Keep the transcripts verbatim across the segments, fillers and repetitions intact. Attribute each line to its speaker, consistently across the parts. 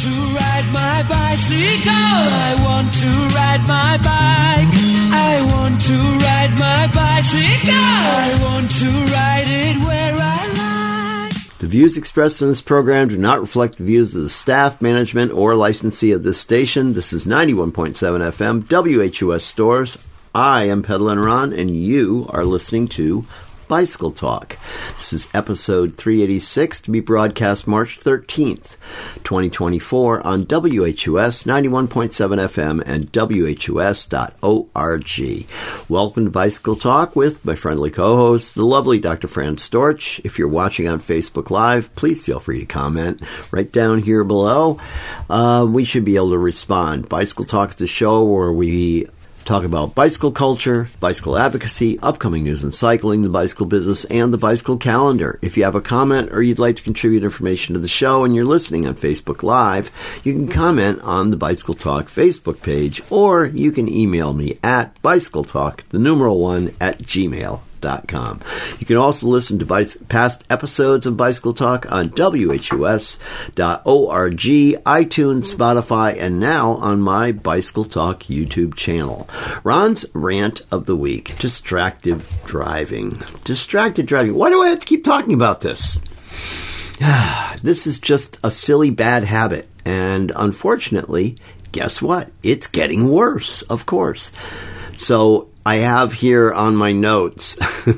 Speaker 1: to ride my bicycle. I want to ride my bike. I want to ride my bicycle. I want to ride it where I like.
Speaker 2: The views expressed in this program do not reflect the views of the staff, management, or licensee of this station. This is ninety-one point seven F M, W H U S Stores. I am Pedalin' Ron, and you are listening to Bicycle Talk. This is episode three eighty-six, to be broadcast March thirteenth, twenty twenty-four on W H U S ninety-one point seven F M and W H U S dot org. Welcome to Bicycle Talk with my friendly co-host, the lovely Doctor Fran Storch. If you're watching on Facebook Live, please feel free to comment right down here below. Uh, we should be able to respond. Bicycle Talk is a show where we talk about bicycle culture, bicycle advocacy, upcoming news in cycling, the bicycle business, and the bicycle calendar. If you have a comment or you'd like to contribute information to the show and you're listening on Facebook Live, you can comment on the Bicycle Talk Facebook page, or you can email me at bicycletalk, the numeral one, at gmail dot com. You can also listen to bicy- past episodes of Bicycle Talk on W H U S dot org, iTunes, Spotify, and now on my Bicycle Talk YouTube channel. Ron's rant of the week: distracted driving. Distracted driving. Why do I have to keep talking about this? This is just a silly bad habit, and unfortunately, guess what? It's getting worse, of course. So I have here on my notes,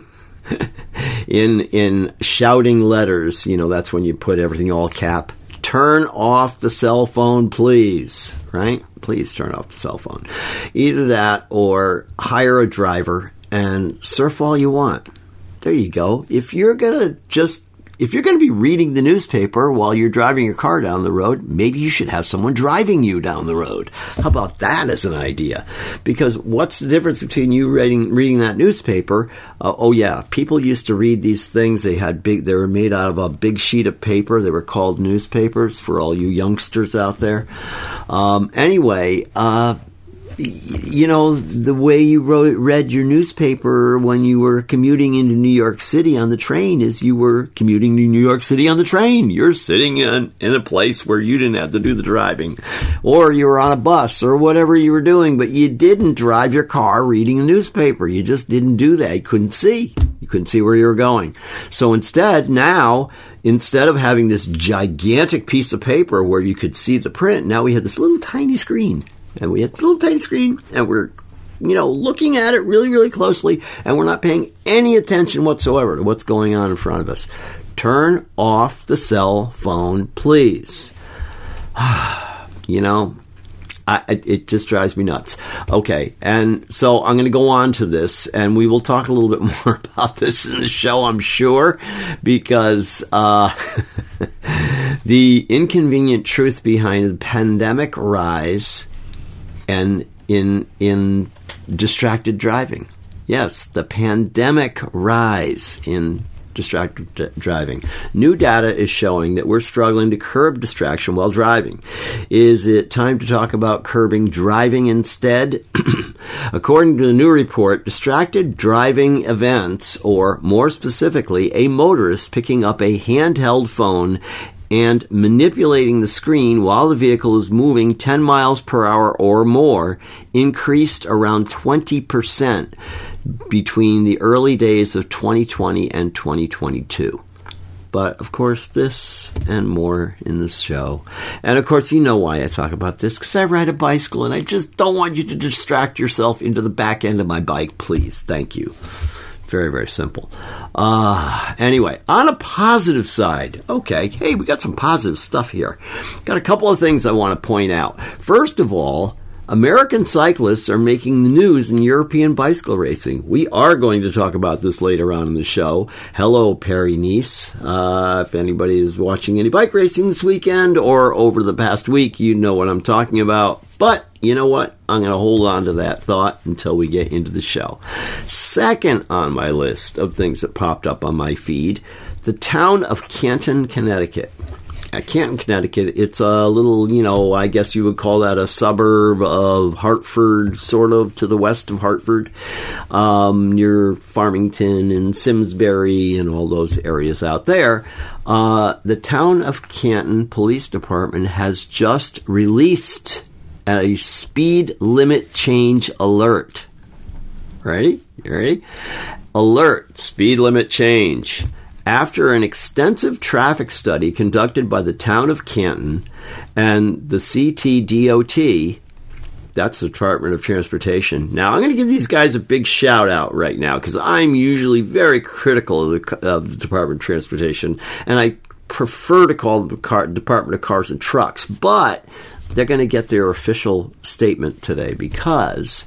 Speaker 2: in in shouting letters, you know, that's when you put everything all cap, turn off the cell phone, please, right? Please turn off the cell phone. Either that or hire a driver and surf all you want. There you go. If you're going to just If you're going to be reading the newspaper while you're driving your car down the road, maybe you should have someone driving you down the road. How about that as an idea? Because what's the difference between you reading reading that newspaper? Uh, oh yeah, people used to read these things. They had big. They were made out of a big sheet of paper. They were called newspapers for all you youngsters out there. Um, anyway. Uh, You know, the way you wrote, read your newspaper when you were commuting into New York City on the train is you were commuting to New York City on the train. You're sitting in, in a place where you didn't have to do the driving. Or you were on a bus or whatever you were doing, but you didn't drive your car reading the newspaper. You just didn't do that. You couldn't see. You couldn't see where you were going. So instead, now, instead of having this gigantic piece of paper where you could see the print, now we have this little tiny screen. And we have a little tiny screen, and we're, you know, looking at it really, really closely, and we're not paying any attention whatsoever to what's going on in front of us. Turn off the cell phone, please. You know, I, it just drives me nuts. Okay, and so I'm going to go on to this, and we will talk a little bit more about this in the show, I'm sure, because uh, the inconvenient truth behind the pandemic rise and in in distracted driving. Yes, the pandemic rise in distracted d- driving. New data is showing that we're struggling to curb distraction while driving. Is it time to talk about curbing driving instead? According to the new report, distracted driving events, or more specifically, a motorist picking up a handheld phone and manipulating the screen while the vehicle is moving ten miles per hour or more, increased around twenty percent between the early days of twenty twenty and twenty twenty-two. But, of course, this and more in this show. And, of course, you know why I talk about this, because I ride a bicycle, and I just don't want you to distract yourself into the back end of my bike, please. Thank you. Very, very simple. Uh, anyway, on a positive side, okay, hey, we got some positive stuff here. Got a couple of things I want to point out. First of all, American cyclists are making the news in European bicycle racing. We are going to talk about this later on in the show. Hello, Paris-Nice. Uh, if anybody is watching any bike racing this weekend or over the past week, you know what I'm talking about. But you know what? I'm going to hold on to that thought until we get into the show. Second on my list of things that popped up on my feed, the town of Canton, Connecticut. Canton, Connecticut. It's a little, you know, I guess you would call that a suburb of Hartford, sort of to the west of Hartford, um, near Farmington and Simsbury and all those areas out there. Uh, the Town of Canton Police Department has just released a speed limit change alert. Ready? You ready? Alert, speed limit change. After an extensive traffic study conducted by the Town of Canton and the C T D O T, that's the Department of Transportation. Now, I'm going to give these guys a big shout out right now because I'm usually very critical of the, of the Department of Transportation, and I prefer to call them the car, Department of Cars and Trucks, but they're going to get their official statement today because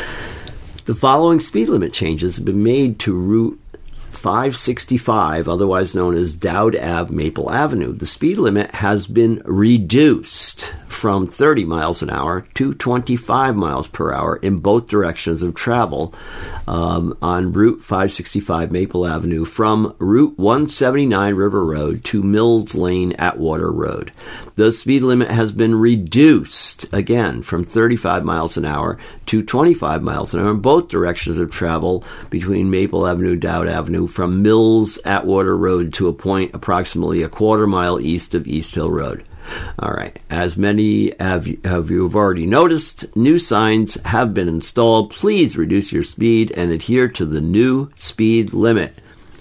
Speaker 2: the following speed limit changes have been made to Route five sixty-five, otherwise known as Dowd Ave Maple Avenue. The speed limit has been reduced from thirty miles an hour to twenty-five miles per hour in both directions of travel um, on Route five sixty-five Maple Avenue from Route one seventy-nine River Road to Mills Lane Atwater Road. The speed limit has been reduced, again, from thirty-five miles an hour to twenty-five miles an hour in both directions of travel between Maple Avenue, Dowd Avenue, from Mills Atwater Road to a point approximately a quarter mile east of East Hill Road. All right. As many have, have you have already noticed, new signs have been installed. Please reduce your speed and adhere to the new speed limit.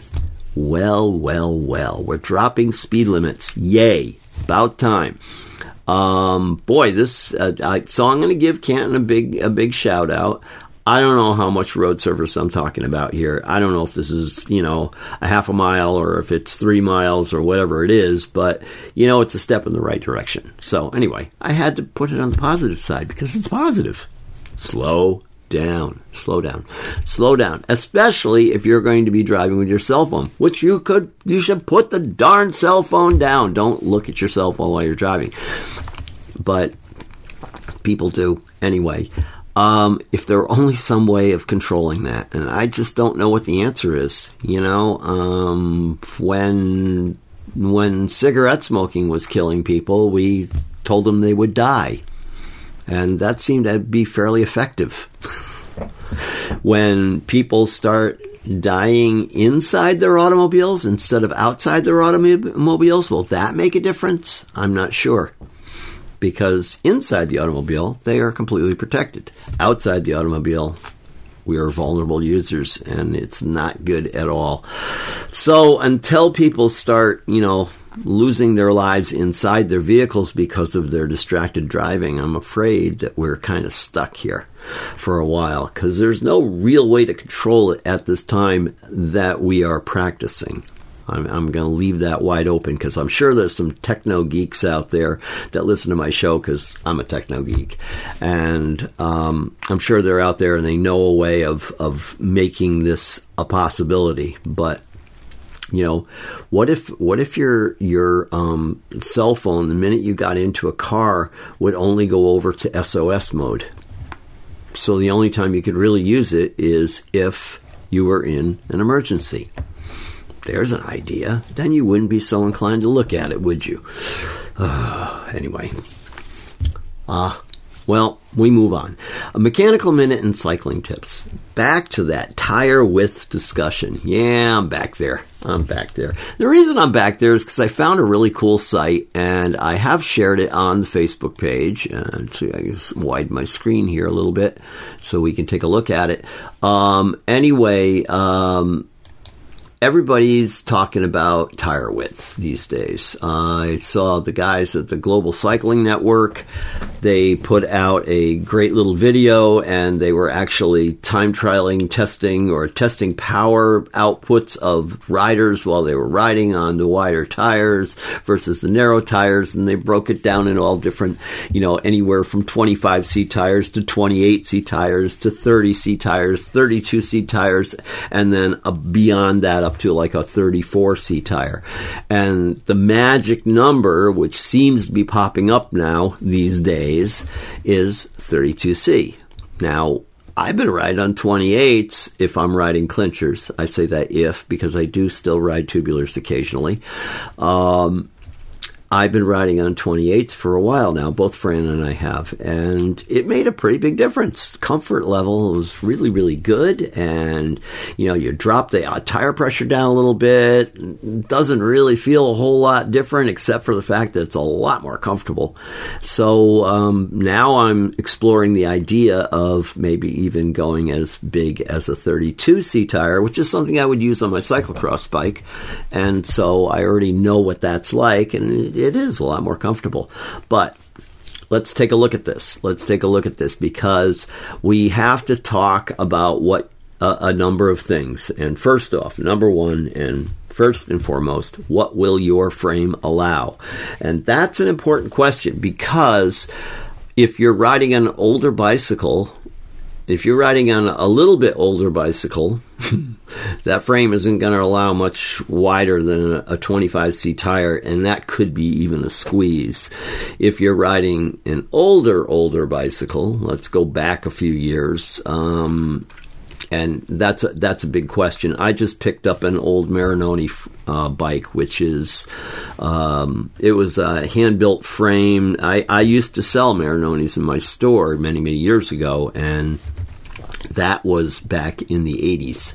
Speaker 2: Well, well, well. We're dropping speed limits. Yay. About time. Um, boy, this. Uh, I, so I'm going to give Canton a big, a big shout out. I don't know how much road surface I'm talking about here. I don't know if this is, you know, a half a mile or if it's three miles or whatever it is, but, you know, it's a step in the right direction. So, anyway, I had to put it on the positive side because it's positive. Slow down. Slow down. Slow down. Especially if you're going to be driving with your cell phone, which you could, you should put the darn cell phone down. Don't look at your cell phone while you're driving. But people do. Anyway. Um, if there were only some way of controlling that, and I just don't know what the answer is. You know, um, when when cigarette smoking was killing people, we told them they would die, and that seemed to be fairly effective. When people start dying inside their automobiles instead of outside their automobiles, will that make a difference? I'm not sure. Because inside the automobile, they are completely protected. Outside the automobile, we are vulnerable users, and it's not good at all. So until people start, you know, losing their lives inside their vehicles because of their distracted driving, I'm afraid that we're kind of stuck here for a while, because there's no real way to control it at this time that we are practicing. I'm, I'm going to leave that wide open because I'm sure there's some techno geeks out there that listen to my show because I'm a techno geek. And um, I'm sure they're out there and they know a way of, of making this a possibility. But, you know, what if what if your your um, cell phone, the minute you got into a car, would only go over to S O S mode? So the only time you could really use it is if you were in an emergency. There's an idea. Then you wouldn't be so inclined to look at it, would you? Uh, anyway. Ah, uh, well, we move on. A mechanical minute and cycling tips. Back to that tire width discussion. Yeah, I'm back there. I'm back there. The reason I'm back there is because I found a really cool site, and I have shared it on the Facebook page. Uh, so I guess widen my screen here a little bit so we can take a look at it. Um, anyway, um... everybody's talking about tire width these days. Uh, I saw the guys at the Global Cycling Network. They put out a great little video, and they were actually time trialing, testing, or testing power outputs of riders while they were riding on the wider tires versus the narrow tires. And they broke it down in all different, you know, anywhere from twenty-five C tires to twenty-eight C tires to thirty C tires, thirty-two C tires, and then uh, beyond that up to like a thirty-four C tire. And the magic number, which seems to be popping up now these days, is thirty-two C. Now, I've been riding on twenty-eights if I'm riding clinchers. I say that if, because I do still ride tubulars occasionally. Um, I've been riding on twenty-eights for a while now. Both Fran and I have. And it made a pretty big difference. Comfort level was really, really good. And, you know, you drop the uh, tire pressure down a little bit. It doesn't really feel a whole lot different, except for the fact that it's a lot more comfortable. So um, now I'm exploring the idea of maybe even going as big as a thirty-two C tire, which is something I would use on my cyclocross bike. And so I already know what that's like. And it, it is a lot more comfortable. But let's take a look at this. Let's take a look at this because we have to talk about what uh, a number of things. And first off, number one, and first and foremost, what will your frame allow? And that's an important question because if you're riding an older bicycle, if you're riding on a little bit older bicycle, that frame isn't going to allow much wider than a twenty-five C tire, and that could be even a squeeze. If you're riding an older, older bicycle, let's go back a few years, um, and that's a, that's a big question. I just picked up an old Marinoni uh, bike, which is, um, it was a hand-built frame. I, I used to sell Marinonis in my store many, many years ago, and that was back in the eighties.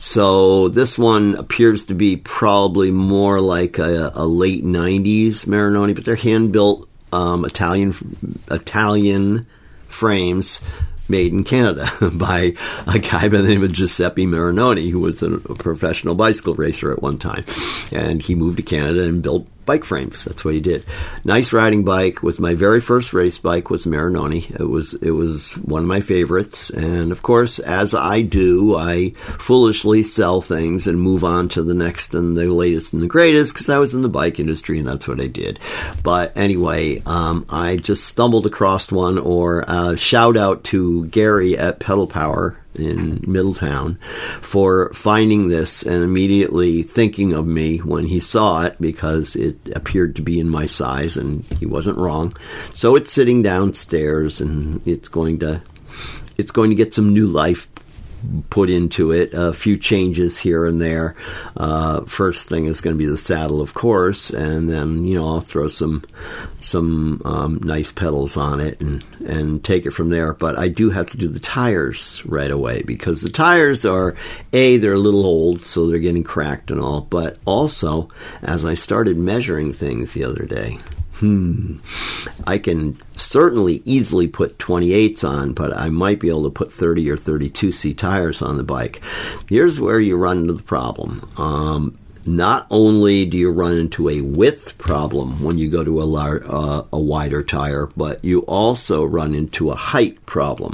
Speaker 2: So this one appears to be probably more like a, a late nineties Marinoni, but they're hand-built um, Italian Italian frames made in Canada by a guy by the name of Giuseppe Marinoni, who was a, a professional bicycle racer at one time. And he moved to Canada and built bike frames. That's what he did. Nice riding bike. Was my very first race bike was Marinoni. It was it was one of my favorites. And of course, as I do, I foolishly sell things and move on to the next and the latest and the greatest because I was in the bike industry and that's what I did. But anyway, um, I just stumbled across one. Or uh, shout out to Gary at Pedal Power in Middletown for finding this and immediately thinking of me when he saw it because it appeared to be in my size and he wasn't wrong. So it's sitting downstairs and it's going to it's going to get some new life put into it, a few changes here and there. Uh, first thing is going to be the saddle, of course, and then, you know, I'll throw some some um, nice pedals on it and, and take it from there. But I do have to do the tires right away because the tires are, A, they're a little old, so they're getting cracked and all, but also, as I started measuring things the other day, Hmm. I can certainly easily put twenty-eights on, but I might be able to put thirty or thirty-two C tires on the bike. Here's where you run into the problem. Um, not only do you run into a width problem when you go to a, lar- uh, a wider tire, but you also run into a height problem.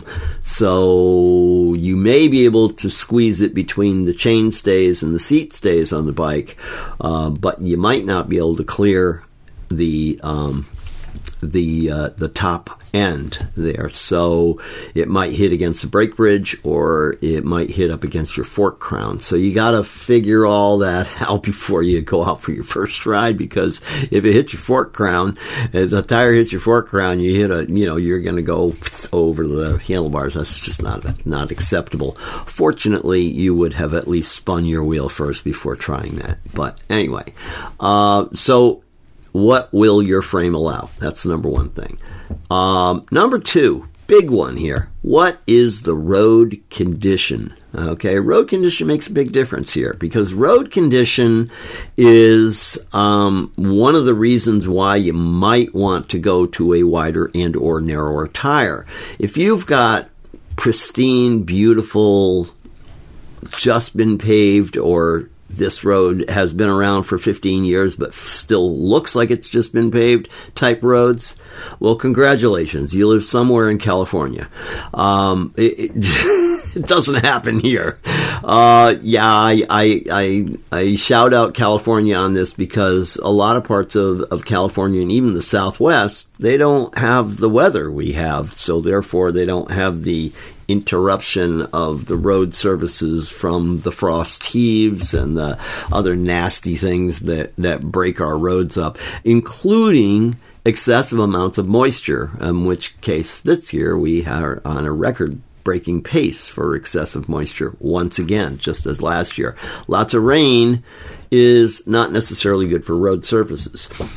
Speaker 2: So you may be able to squeeze it between the chain stays and the seat stays on the bike, uh, but you might not be able to clear the um, the uh, the top end there. So it might hit against the brake bridge or it might hit up against your fork crown. So you got to figure all that out before you go out for your first ride, because if it hits your fork crown, if the tire hits your fork crown, you hit a, you know, you're going to go over the handlebars. That's just not not acceptable. Fortunately, you would have at least spun your wheel first before trying that. But anyway, uh, so what will your frame allow? That's the number one thing. Um, number two, big one here. What is the road condition? Okay, road condition makes a big difference here because road condition is um, one of the reasons why you might want to go to a wider and or narrower tire. If you've got pristine, beautiful, just been paved, or this road has been around for fifteen years but still looks like it's just been paved type roads, well, congratulations. You live somewhere in California. Um, it, it, it doesn't happen here. Uh, yeah, I, I, I, I shout out California on this because a lot of parts of, of California and even the Southwest, they don't have the weather we have. So therefore, they don't have the interruption of the road services from the frost heaves and the other nasty things that, that break our roads up, including excessive amounts of moisture, in which case this year we are on a record-breaking pace for excessive moisture once again, just as last year. Lots of rain is not necessarily good for road surfaces.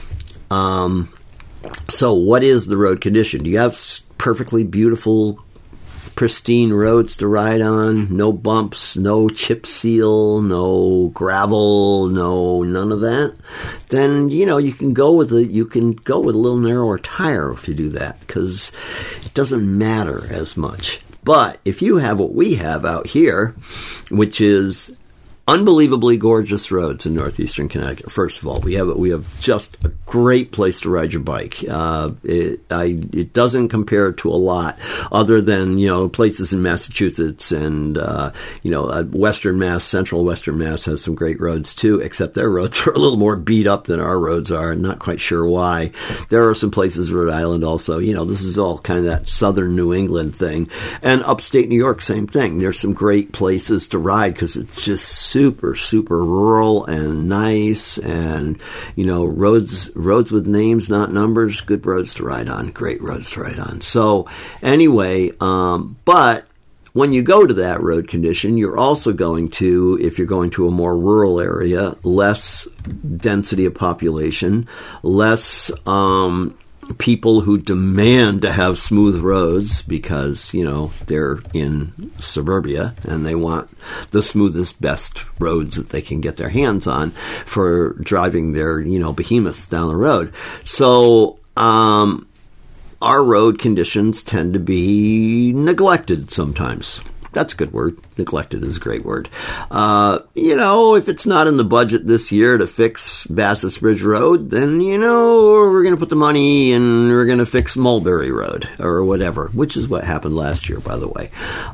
Speaker 2: Um, so what is the road condition? Do you have perfectly beautiful, pristine roads to ride on? No bumps, no chip seal, no gravel, no none of that? Then, you know, you can go with a, you can go with a little narrower tire if you do that, because it doesn't matter as much. But if you have what we have out here, which is unbelievably gorgeous roads in northeastern Connecticut. First of all, we have we have just a great place to ride your bike. Uh, it, I, it doesn't compare to a lot, other than, you know, places in Massachusetts and uh, you know, uh, Western Mass, Central Western Mass has some great roads too. Except their roads are a little more beat up than our roads are. I'm not quite sure why. There are some places, Rhode Island also. You know, this is all kind of that southern New England thing, and upstate New York, same thing. There's some great places to ride because it's just super, super rural and nice, and, you know, roads roads with names, not numbers, good roads to ride on, great roads to ride on. So anyway, um, but when you go to that road condition, you're also going to, if you're going to a more rural area, less density of population, less um people who demand to have smooth roads because, you know, they're in suburbia and they want the smoothest, best roads that they can get their hands on for driving their, you know, behemoths down the road. So, um, our road conditions tend to be neglected sometimes. That's a good word. Neglected is a great word. Uh, you know, if it's not in the budget this year to fix Bassett Bridge Road, then, you know, we're going to put the money and we're going to fix Mulberry Road or whatever, which is what happened last year, by the way.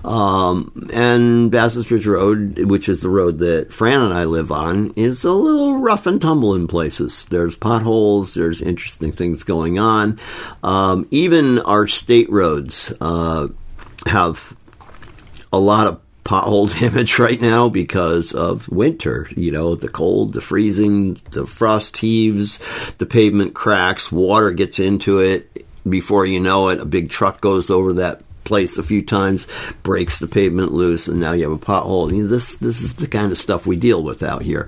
Speaker 2: Um, and Bassett Bridge Road, which is the road that Fran and I live on, is a little rough and tumble in places. There's potholes. There's interesting things going on. Um, even our state roads uh, have a lot of pothole damage right now because of winter. You know, the cold, the freezing, the frost heaves, the pavement cracks, water gets into it. Before you know it, a big truck goes over that place a few times, breaks the pavement loose, and now you have a pothole. You know, this this is the kind of stuff we deal with out here.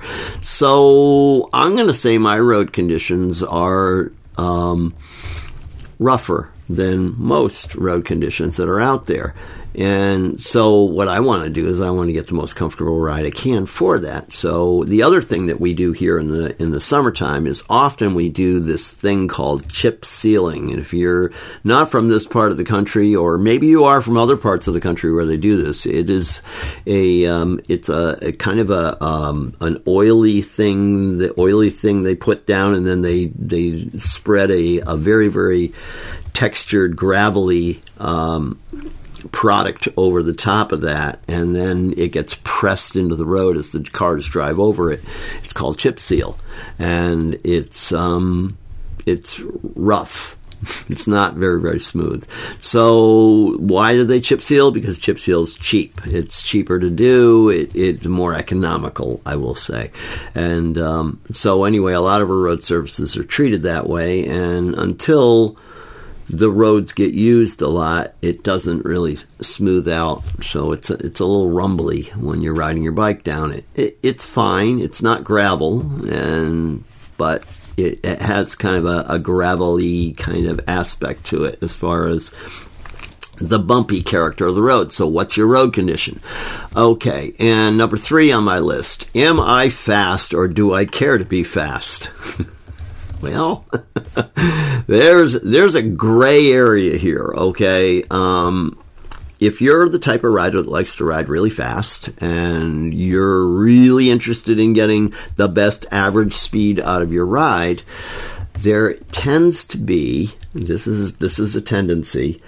Speaker 2: So I'm going to say my road conditions are um, rougher than most road conditions that are out there. And so what I want to do is I want to get the most comfortable ride I can for that. So the other thing that we do here in the in the summertime is often we do this thing called chip sealing. And if you're not from this part of the country, or maybe you are from other parts of the country where they do this, it is a um, it's a, a kind of a um, an oily thing, the oily thing they put down, and then they they spread a, a very very textured, gravelly um product over the top of that, and then it gets pressed into the road as the cars drive over it. It's called chip seal, and it's um, it's rough. It's not very, very smooth. So why do they chip seal? Because chip seal is cheap. It's cheaper to do. It, it's more economical, I will say. And um, so anyway, a lot of our road surfaces are treated that way, and until the roads get used a lot, it doesn't really smooth out, so it's a, it's a little rumbly when you're riding your bike down it. it it's fine. It's not gravel, and but it, it has kind of a, a gravelly kind of aspect to it as far as the bumpy character of the road. So what's your road condition? Okay, and number three on my list, am I fast or do I care to be fast? Well, there's there's a gray area here, okay? Um, if you're the type of rider that likes to ride really fast and you're really interested in getting the best average speed out of your ride, there tends to be, this is this is a tendency,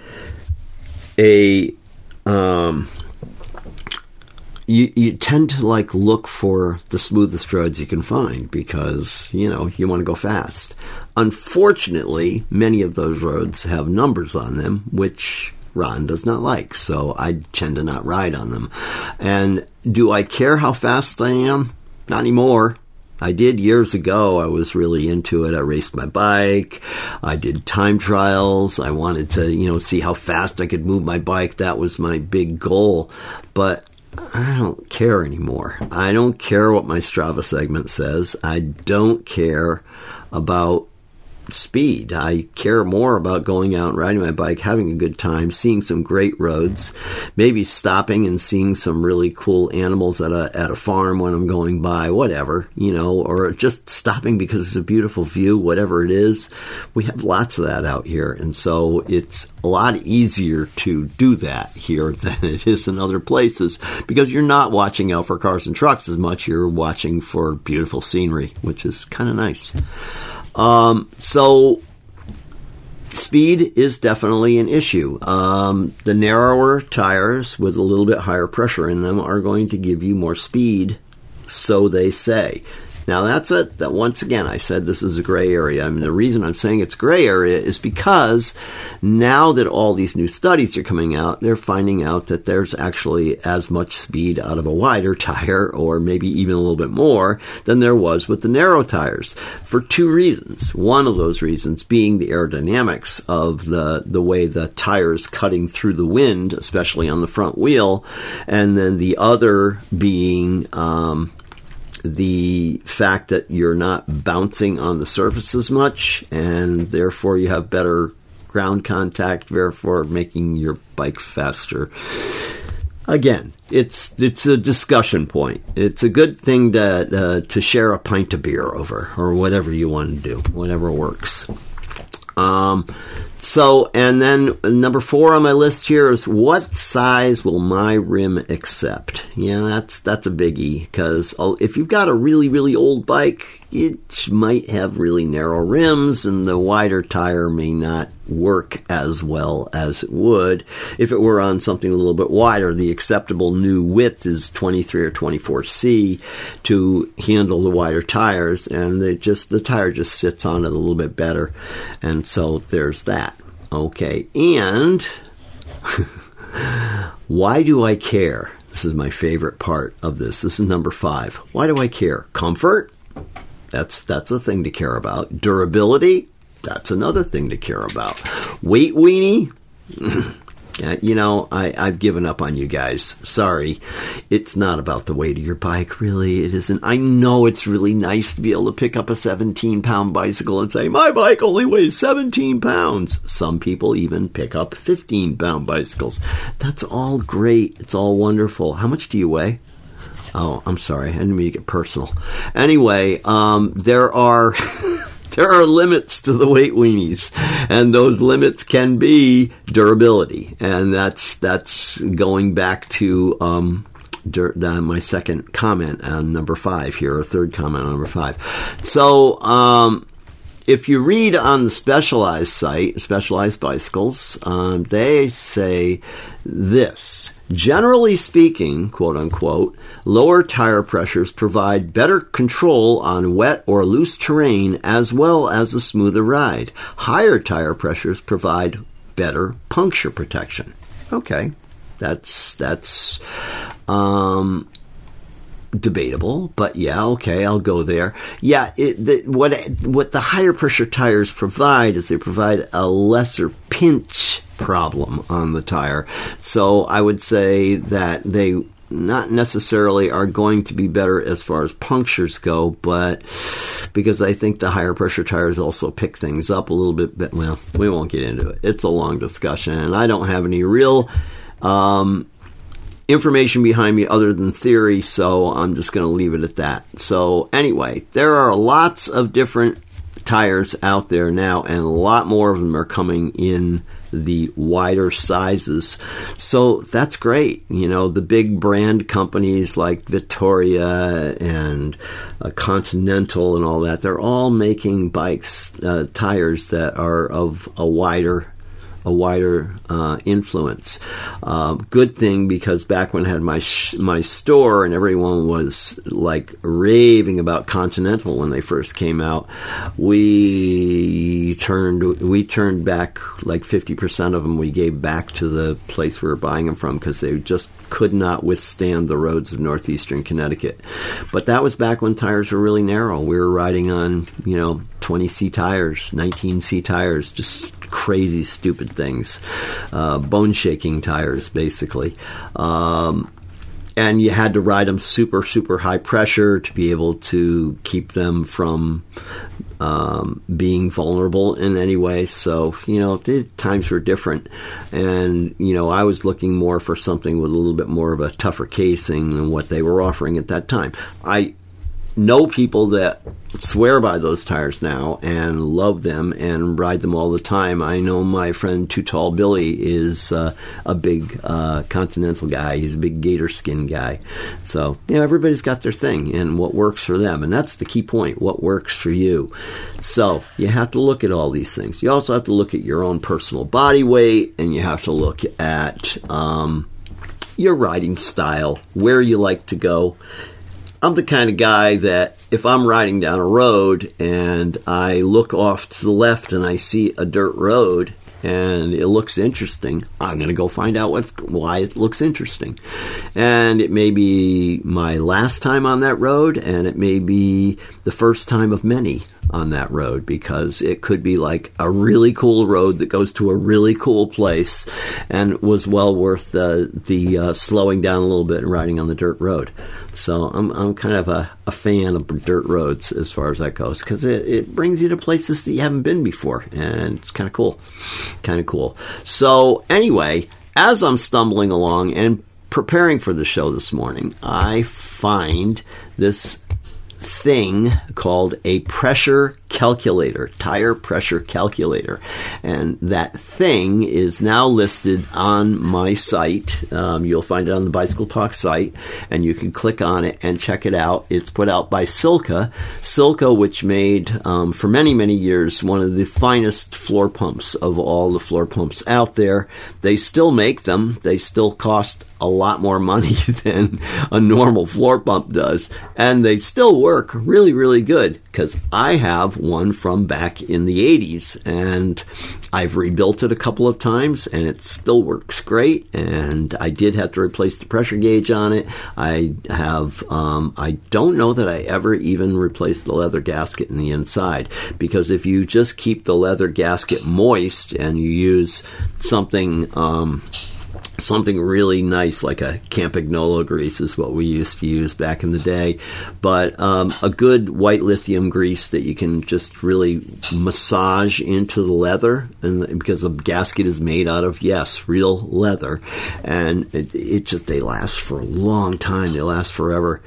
Speaker 2: a um, You, you tend to like look for the smoothest roads you can find because, you know, you want to go fast. Unfortunately, many of those roads have numbers on them, which Ron does not like, so I tend to not ride on them. And do I care how fast I am? Not anymore. I did years ago. I was really into it. I raced my bike. I did time trials. I wanted to, you know, see how fast I could move my bike. That was my big goal. But I don't care anymore. I don't care what my Strava segment says. I don't care about speed. I care more about going out and riding my bike, having a good time, seeing some great roads, maybe stopping and seeing some really cool animals at a at a farm when I'm going by, whatever, you know, or just stopping because it's a beautiful view, whatever it is. We have lots of that out here, and so it's a lot easier to do that here than it is in other places because you're not watching out for cars and trucks as much. You're watching for beautiful scenery, which is kind of nice. Um, so speed is definitely an issue. Um, the narrower tires with a little bit higher pressure in them are going to give you more speed, so they say. Now, that's it. That once again, I said this is a gray area. I mean, the reason I'm saying it's gray area is because now that all these new studies are coming out, they're finding out that there's actually as much speed out of a wider tire, or maybe even a little bit more, than there was with the narrow tires, for two reasons. One of those reasons being the aerodynamics of the, the way the tire's cutting through the wind, especially on the front wheel, and then the other being um, the fact that you're not bouncing on the surface as much, and therefore you have better ground contact, therefore making your bike faster. Again, it's it's a discussion point. It's a good thing to uh, to share a pint of beer over, or whatever you want to do, whatever works. Um, so, and then number four on my list here is, what size will my rim accept? Yeah, that's that's a biggie, because if you've got a really, really old bike, it might have really narrow rims, and the wider tire may not work as well as it would if it were on something a little bit wider. The acceptable new width is twenty-three or twenty-four C to handle the wider tires, and it just the tire just sits on it a little bit better, and so there's that. Okay, and why do I care? This is my favorite part of this. This is number five. Why do I care? Comfort? That's that's a thing to care about. Durability? That's another thing to care about. Weight weenie? Yeah, you know, I, I've given up on you guys. Sorry. It's not about the weight of your bike, really. It isn't. I know it's really nice to be able to pick up a seventeen-pound bicycle and say, my bike only weighs seventeen pounds. Some people even pick up fifteen-pound bicycles. That's all great. It's all wonderful. How much do you weigh? Oh, I'm sorry. I didn't mean to get personal. Anyway, um, there are... There are limits to the weight weenies, and those limits can be durability, and that's that's going back to um, dur- uh, my second comment on number five here, or third comment on number five. So um, if you read on the Specialized site, Specialized Bicycles, um, they say this. Generally speaking, quote unquote, lower tire pressures provide better control on wet or loose terrain as well as a smoother ride. Higher tire pressures provide better puncture protection. Okay, that's that's um, debatable, but yeah, okay, I'll go there. Yeah, it, the, what what the higher pressure tires provide is they provide a lesser pinch problem on the tire. So I would say that they not necessarily are going to be better as far as punctures go, but because I think the higher pressure tires also pick things up a little bit, but well, we won't get into it. It's a long discussion, and I don't have any real um, information behind me other than theory, so I'm just going to leave it at that. So anyway, there are lots of different tires out there now, and a lot more of them are coming in the wider sizes. So that's great. You know, the big brand companies like Vittoria and uh, Continental and all that, they're all making bikes, uh, tires that are of a wider a wider uh, influence. Uh, good thing, because back when I had my sh- my store and everyone was like raving about Continental when they first came out, we turned we turned back like fifty percent of them. We gave back to the place we were buying them from because they just could not withstand the roads of northeastern Connecticut. But that was back when tires were really narrow. We were riding on, you know, twenty C tires, nineteen C tires, just crazy, stupid things. Uh, bone-shaking tires, basically. Um, and you had to ride them super, super high pressure to be able to keep them from um, being vulnerable in any way. So, you know, the times were different. And, you know, I was looking more for something with a little bit more of a tougher casing than what they were offering at that time. I know people that swear by those tires now and love them and ride them all the time. I know my friend Too Tall Billy is uh, a big uh, Continental guy. He's a big gator skin guy. So, you know, everybody's got their thing and what works for them. And that's the key point, what works for you. So you have to look at all these things. You also have to look at your own personal body weight, and you have to look at um, your riding style, where you like to go. I'm the kind of guy that if I'm riding down a road and I look off to the left and I see a dirt road and it looks interesting, I'm going to go find out what's, why it looks interesting. And it may be my last time on that road, and it may be the first time of many on that road, because it could be like a really cool road that goes to a really cool place and was well worth uh, the uh, slowing down a little bit and riding on the dirt road. So I'm I'm kind of a, a fan of dirt roads as far as that goes, because it, it brings you to places that you haven't been before, and it's kind of cool. Kind of cool. So anyway, as I'm stumbling along and preparing for the show this morning, I find this thing called a pressure calculator, tire pressure calculator. And that thing is now listed on my site. Um, you'll find it on the Bicycle Talk site, and you can click on it and check it out. It's put out by Silca. Silca, which made, um, for many, many years, one of the finest floor pumps of all the floor pumps out there. They still make them. They still cost a lot more money than a normal floor pump does, and they still work really, really good, because I have one from back in the eighties, and I've rebuilt it a couple of times, and it still works great. And I did have to replace the pressure gauge on it. I have, um, I don't know that I ever even replaced the leather gasket in the inside, because if you just keep the leather gasket moist and you use something, um, something really nice like a Campagnolo grease is what we used to use back in the day, but um, a good white lithium grease that you can just really massage into the leather, and because the gasket is made out of, yes, real leather, and it, it just, they last for a long time. They last forever.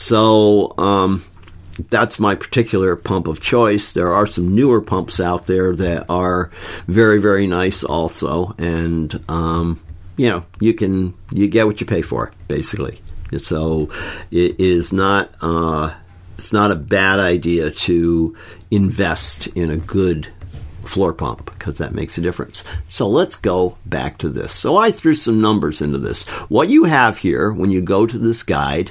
Speaker 2: So um that's my particular pump of choice. There are some newer pumps out there that are very, very nice also, and um you know, you can, you get what you pay for, basically. So it is not, uh, it's not a bad idea to invest in a good floor pump, because that makes a difference. So let's go back to this. So I threw some numbers into this. What you have here when you go to this guide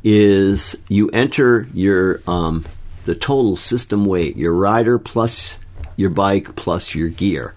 Speaker 2: is you enter your, um, the total system weight, your rider plus your bike plus your gear.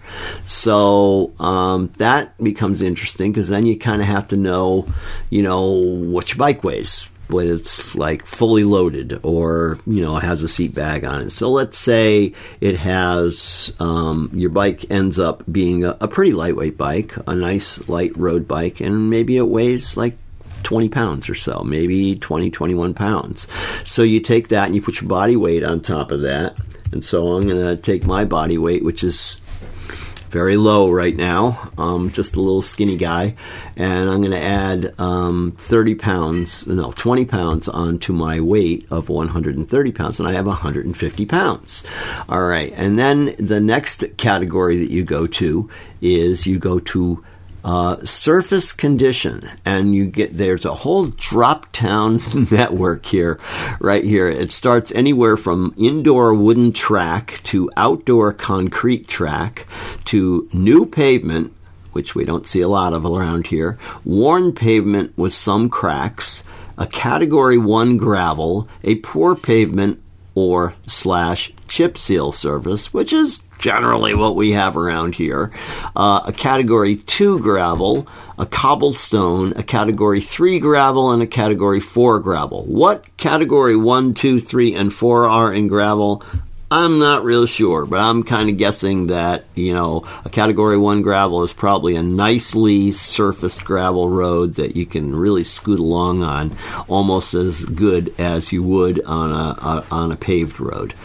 Speaker 2: So um, that becomes interesting, because then you kind of have to know, you know, what your bike weighs, whether it's like fully loaded or, you know, has a seat bag on it. So let's say it has, um, your bike ends up being a, a pretty lightweight bike, a nice light road bike, and maybe it weighs like twenty pounds or so, maybe twenty, twenty-one pounds. So you take that and you put your body weight on top of that. And so I'm going to take my body weight, which is very low right now, um, just a little skinny guy, and I'm going to add um, thirty pounds, no, twenty pounds onto my weight of one hundred thirty pounds, and I have one hundred fifty pounds. All right, and then the next category that you go to is you go to Uh, surface condition, and you get, there's a whole drop-down network here, right here. It starts anywhere from indoor wooden track to outdoor concrete track to new pavement, which we don't see a lot of around here, worn pavement with some cracks, a category one gravel, a poor pavement or slash chip seal surface, which is generally what we have around here, uh, a category two gravel, a cobblestone, a category three gravel, and a category four gravel. What category one, two, three, and four are in gravel, I'm not real sure, but I'm kind of guessing that, you know, a category one gravel is probably a nicely surfaced gravel road that you can really scoot along on, almost as good as you would on a, a on a paved road.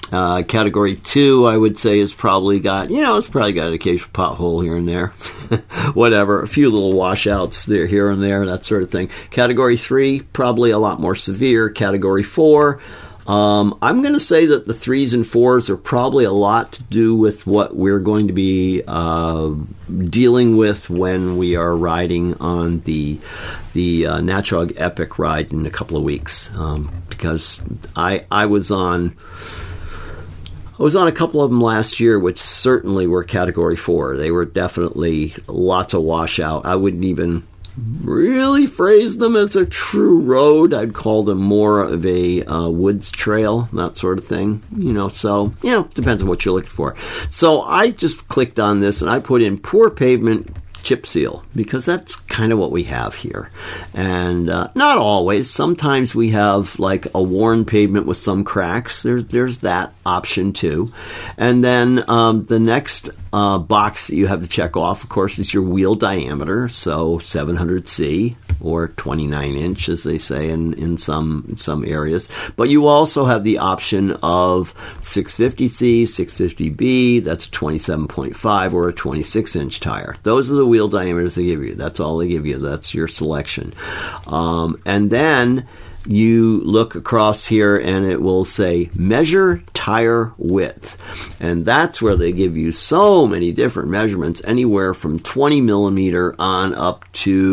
Speaker 2: Uh, category two, I would say, has probably got, you know, it's probably got an occasional pothole here and there. Whatever. A few little washouts there, here and there, that sort of thing. Category three, probably a lot more severe. Category four, um, I'm going to say that the threes and fours are probably a lot to do with what we're going to be uh, dealing with when we are riding on the the uh, Natchog Epic ride in a couple of weeks. Um, because I I was on... I was on a couple of them last year, which certainly were Category four. They were definitely lots of washout. I wouldn't even really phrase them as a true road. I'd call them more of a uh, woods trail, that sort of thing. You know, so, you know, depends on what you're looking for. So I just clicked on this, and I put in poor pavement chip seal, because that's kind of what we have here. And uh, not always. Sometimes we have like a worn pavement with some cracks. There's there's that option too. And then um, the next uh, box that you have to check off, of course, is your wheel diameter. So seven hundred C or twenty-nine inch, as they say in, in some in some areas. But you also have the option of six fifty C, six fifty B, that's a twenty-seven point five, or a twenty-six inch tire. Those are the wheel diameters they give you. That's all they give you. That's your selection. Um, and then you look across here and it will say measure tire width. And that's where they give you so many different measurements, anywhere from twenty millimeter on up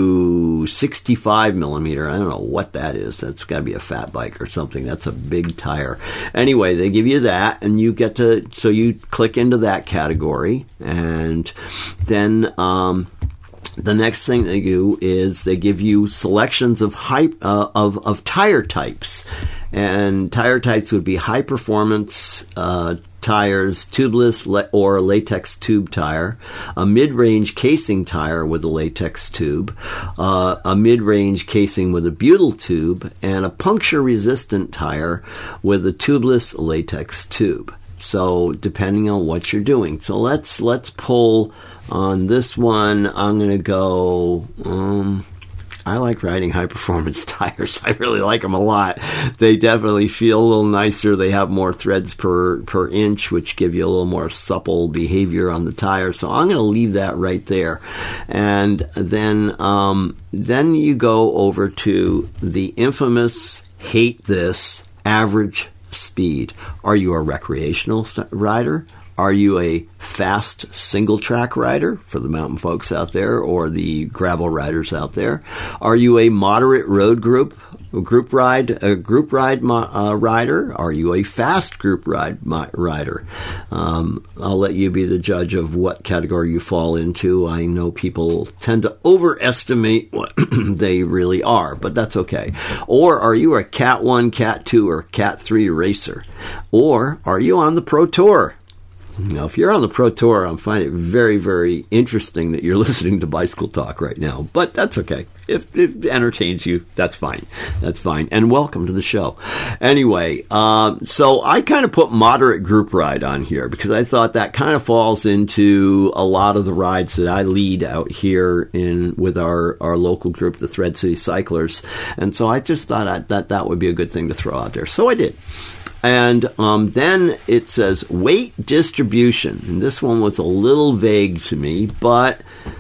Speaker 2: to sixty-five millimeter. I don't know what that is. That's got to be a fat bike or something. That's a big tire. Anyway, they give you that, and you get to, so you click into that category, and then um, the next thing they do is they give you selections of high, uh, of of tire types, and tire types would be high performance uh, tires, tubeless la- or latex tube tire, a mid-range casing tire with a latex tube, uh, a mid-range casing with a butyl tube, and a puncture-resistant tire with a tubeless latex tube. So depending on what you're doing. So let's let's pull on this one. I'm going to go... Um, I like riding high-performance tires. I really like them a lot. They definitely feel a little nicer. They have more threads per, per inch, which give you a little more supple behavior on the tire. So I'm going to leave that right there. And then, um, then you go over to the infamous, hate this, average speed. Are you a recreational st- rider? Are you a fast single-track rider for the mountain folks out there or the gravel riders out there? Are you a moderate road group group ride a group ride mo- uh, rider? Are you a fast group ride mo- rider? Um, I'll let you be the judge of what category you fall into. I know people tend to overestimate what they really are, but that's okay. Or are you a Cat one, Cat two, or Cat three racer? Or are you on the Pro Tour? Now, if you're on the Pro Tour, I find it very, very interesting that you're listening to Bicycle Talk right now. But that's okay. If, if it entertains you, that's fine. That's fine. And welcome to the show. Anyway, um, so I kind of put moderate group ride on here because I thought that kind of falls into a lot of the rides that I lead out here in with our, our local group, the Thread City Cyclers. And so I just thought I, that that would be a good thing to throw out there. So I did. And um, then it says weight distribution. And this one was a little vague to me, but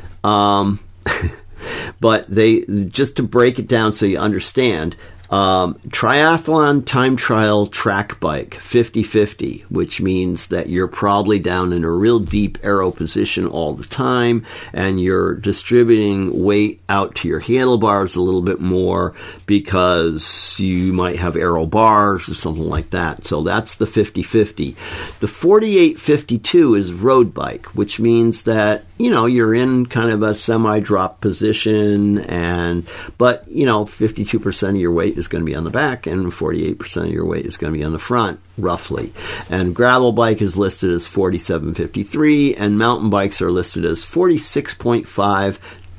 Speaker 2: um, but they just to break it down so you understand, um, triathlon time trial track bike fifty-fifty, which means that you're probably down in a real deep aero position all the time, and you're distributing weight out to your handlebars a little bit more because you might have aero bars or something like that. So that's the fifty-fifty. The forty-eight fifty-two is road bike, which means that, you know, you're in kind of a semi-drop position, and but, you know, fifty-two percent of your weight is going to be on the back, and forty-eight percent of your weight is going to be on the front, roughly. And gravel bike is listed as forty-seven fifty-three, and mountain bikes are listed as forty-six point five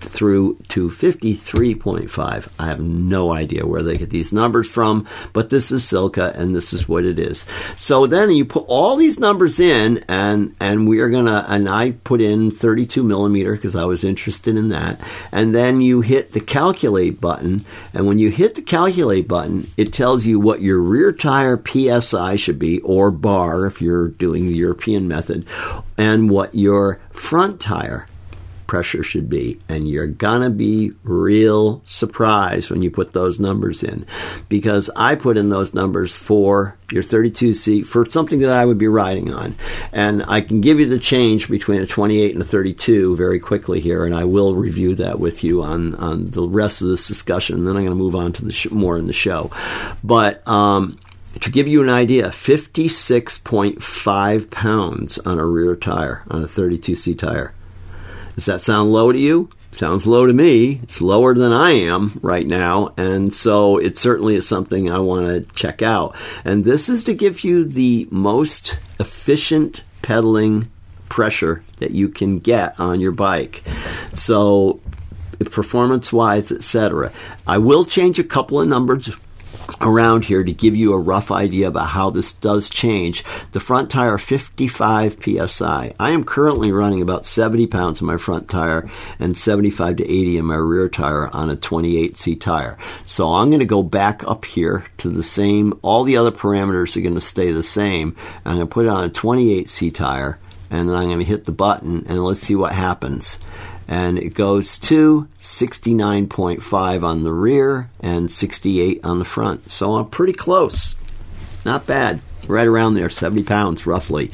Speaker 2: through to fifty-three point five. I have no idea where they get these numbers from, but this is Silca, and this is what it is. So then you put all these numbers in, and and we are gonna, and I put in thirty-two millimeter because I was interested in that, and then you hit the calculate button, and when you hit the calculate button, it tells you what your rear tire P S I should be, or bar if you're doing the European method, and what your front tire pressure should be. And you're gonna be real surprised when you put those numbers in, because I put in those numbers for your thirty-two C for something that I would be riding on, and I can give you the change between a twenty-eight and a thirty-two very quickly here, and I will review that with you on, on the rest of this discussion, and then I'm going to move on to the sh- more in the show. But um to give you an idea, fifty-six point five pounds on a rear tire, on a thirty-two C tire. Does that sound low to you? Sounds low to me. It's lower than I am right now, and so it certainly is something I want to check out. And this is to give you the most efficient pedaling pressure that you can get on your bike. So performance-wise, et cetera. I will change a couple of numbers around here to give you a rough idea about how this does change. The front tire, fifty-five P S I. I am currently running about seventy pounds in my front tire and seventy-five to eighty in my rear tire on a twenty-eight C tire. So I'm going to go back up here to the same, all the other parameters are going to stay the same. I'm going to put it on a twenty-eight C tire, and then I'm going to hit the button, and let's see what happens. And it goes to sixty-nine point five on the rear and sixty-eight on the front. So I'm pretty close. Not bad. Right around there, seventy pounds roughly.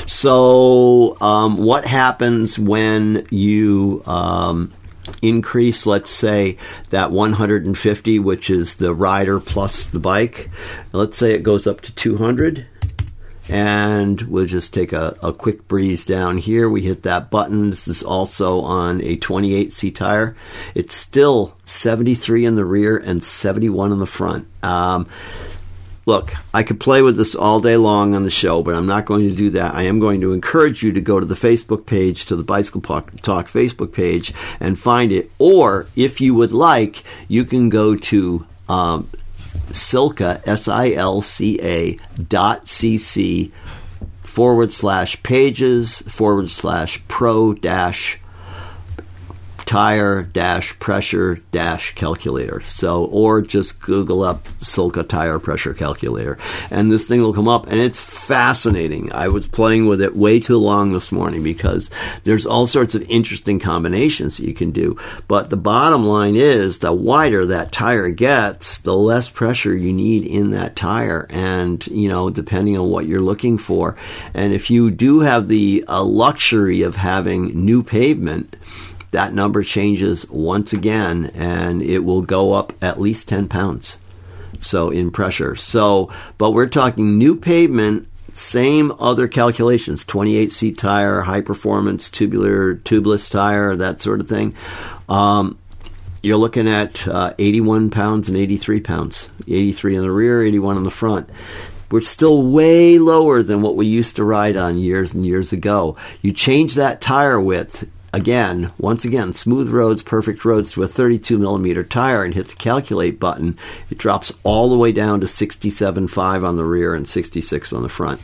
Speaker 2: So um, what happens when you um, increase, let's say, that one hundred fifty, which is the rider plus the bike? Let's say it goes up to two hundred. And we'll just take a, a quick breeze down here. We hit that button. This is also on a twenty-eight C tire. It's still seventy-three in the rear and seventy-one in the front. Um, look, I could play with this all day long on the show, but I'm not going to do that. I am going to encourage you to go to the Facebook page, to the Bicycle Talk Facebook page, and find it. Or, if you would like, you can go to Um, Silca, S I L C A dot C C forward slash pages forward slash pro dash tire dash pressure dash calculator. So, or just Google up Silca tire pressure calculator, and this thing will come up, and it's fascinating. I was playing with it way too long this morning because there's all sorts of interesting combinations that you can do. But the bottom line is, the wider that tire gets, the less pressure you need in that tire, and, you know, depending on what you're looking for. And if you do have the uh, luxury of having new pavement, that number changes once again, and it will go up at least ten pounds. So in pressure. So, but we're talking new pavement, same other calculations, twenty-eight C tire, high performance, tubular, tubeless tire, that sort of thing. Um, you're looking at uh, eighty-one pounds and eighty-three pounds. eighty-three in the rear, eighty-one in the front. We're still way lower than what we used to ride on years and years ago. You change that tire width, again, once again, smooth roads, perfect roads, to a thirty-two millimeter tire, and hit the calculate button, it drops all the way down to sixty-seven point five on the rear and sixty-six on the front.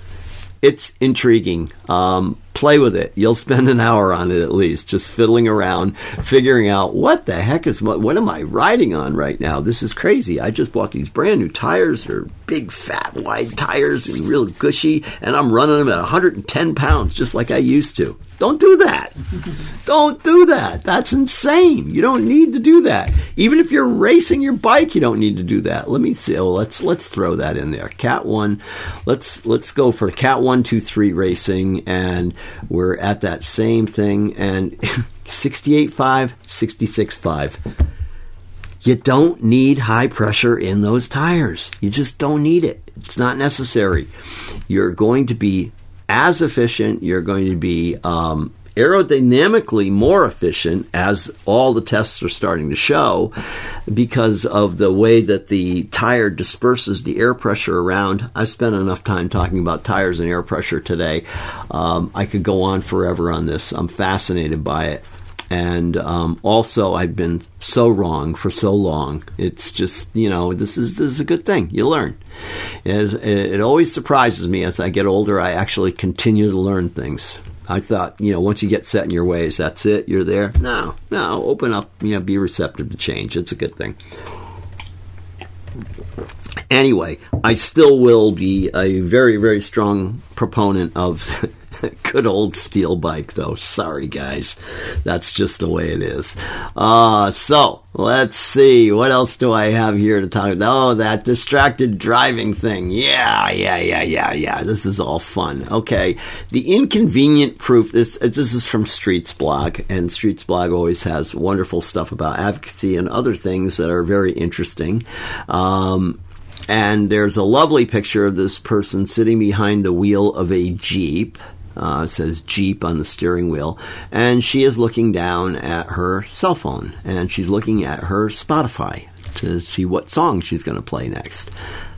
Speaker 2: It's intriguing. Um, play with it. You'll spend an hour on it at least, just fiddling around, figuring out what the heck is, what, what am I riding on right now? This is crazy. I just bought these brand new tires. They're big, fat, wide tires and real gushy, and I'm running them at one hundred ten pounds just like I used to. Don't do that. Don't do that. That's insane. You don't need to do that. Even if you're racing your bike, you don't need to do that. Let me see. Oh, let's let's throw that in there. Cat one. Let's let's go for Cat one, two, three racing, and we're at that same thing. And sixty-eight point five, sixty-six point five. You don't need high pressure in those tires. You just don't need it. It's not necessary. You're going to be as efficient, you're going to be um, aerodynamically more efficient, as all the tests are starting to show, because of the way that the tire disperses the air pressure around. I've spent enough time talking about tires and air pressure today. Um, I could go on forever on this. I'm fascinated by it. And um, also, I've been so wrong for so long. It's just, you know, this is this is a good thing. You learn. It, it always surprises me as I get older. I actually continue to learn things. I thought, you know, once you get set in your ways, that's it. You're there. No, no. Open up. You know, be receptive to change. It's a good thing. Anyway, I still will be a very, very strong proponent of good old steel bike, though. Sorry, guys. That's just the way it is. Uh, so, let's see. What else do I have here to talk about? Oh, that distracted driving thing. Yeah, yeah, yeah, yeah, yeah. This is all fun. Okay. The inconvenient proof. This, this is from Streets Blog, and Streets Blog always has wonderful stuff about advocacy and other things that are very interesting. Um... And there's a lovely picture of this person sitting behind the wheel of a Jeep. Uh, it says Jeep on the steering wheel. And she is looking down at her cell phone. And she's looking at her Spotify to see what song she's going to play next.